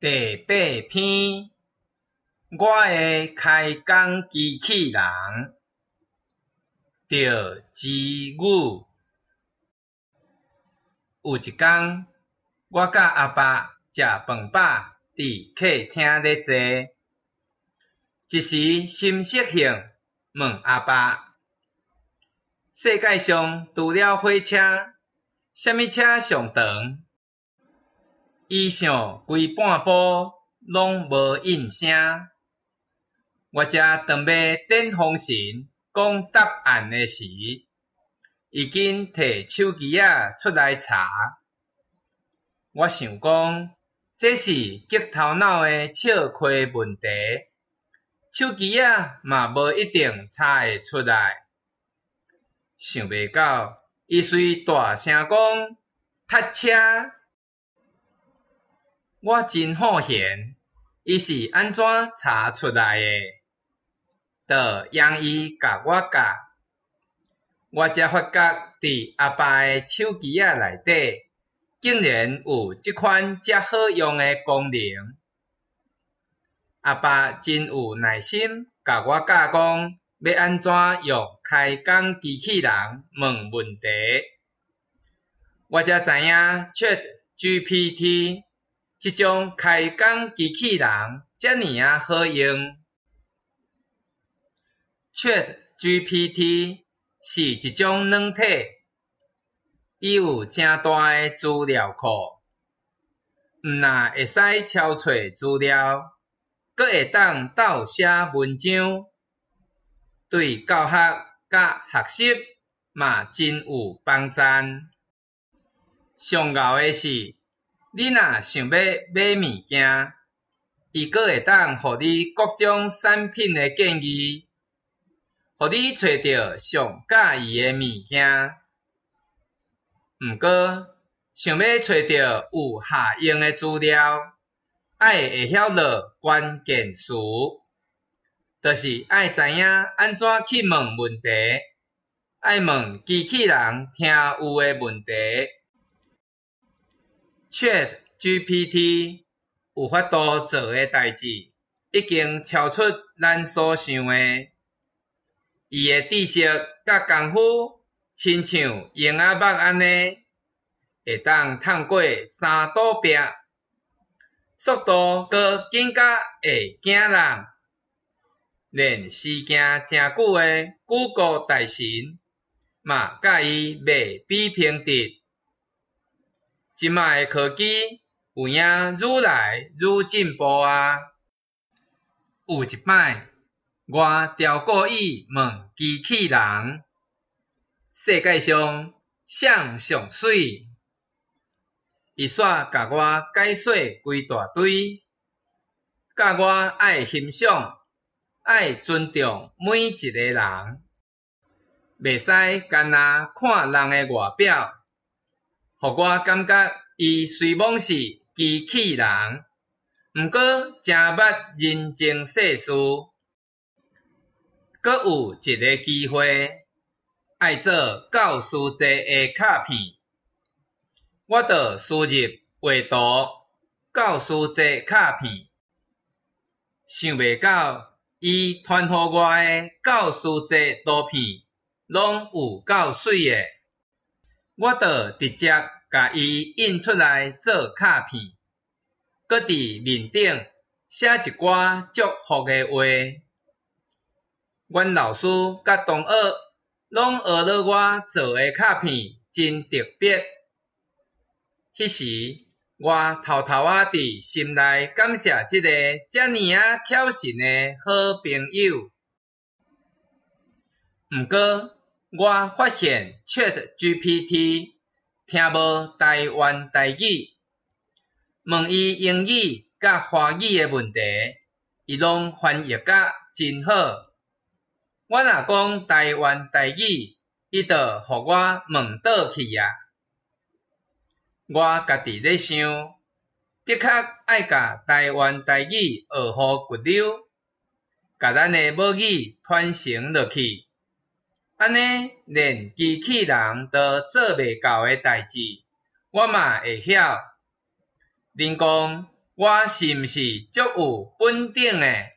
第8篇，我的开工机器人，着之语。有一天，我甲阿爸食饭饱，伫客厅咧坐，一时心色性问阿爸：世界上除了火车，啥物车上长？伊想规半晡拢无应声。我才当要等风神讲答案的时，已经摕手机仔出来查。我想讲，这是极头脑的笑话问题，手机仔嘛无一定查会出来。想袂到，伊随大声讲塞车。我真好闲，伊是安怎查出来的？就用伊甲我教，我才发觉伫阿爸的手机仔内底，竟然有即款遮好用的功能。阿爸真有耐心甲我教讲，要安怎用开工机器人问问题。我才知影 ChatGPT 即种开工机器人遮尔好用。ChatGPT 是一种软体，伊有诚大的资料库，毋但会使抄找资料，阁会当斗写文章，对教学甲学习嘛真有帮助。上敖的是，你若想要买物件，伊阁会当互你各种产品的建议，互你找到上喜意的物件。毋过，想要找到有效用的资料，爱会晓落关键词，就是爱知影安怎去问问题，爱问机器人听有的问题。ChatGPT 有法度做的代志，已经超出咱所想的。伊的知识甲功夫，亲像婴仔目安尼，会当透过三堵壁，速度阁紧甲会惊人。连时行诚久的谷歌大神嘛甲伊卖比平直。即卖的科技有影愈来愈进步啊！有一摆，我调过意问机器人：世界上谁上水？伊煞甲我解说规大堆，教我爱欣赏、爱尊重每一个人，袂使干那看人的外表。互我感觉伊虽妄是机器人，毋过真捌人情世事。阁有一个机会，爱做教师节的卡片，我就输入画图教师节卡片，想袂到伊传互我的教师节图片，拢有够水的。我就直接甲伊印出来做卡片，搁伫面顶写一寡祝福的话。阮老师甲同学拢学了我做的卡片真特别。迄时我偷偷伫心内感谢即个遮尔巧神的好朋友。毋过我发现 ChatGPT 听无台湾台语，问伊英语甲华语的问题，伊拢翻译甲真好。我若讲台湾台语，伊就互我问倒去啊！我家己咧想，的确爱甲台湾台语学好骨溜，甲咱的母语传承落去。安尼，连机器人都做袂到的代志，我嘛会晓。恁讲， 我是毋是足有本顶的？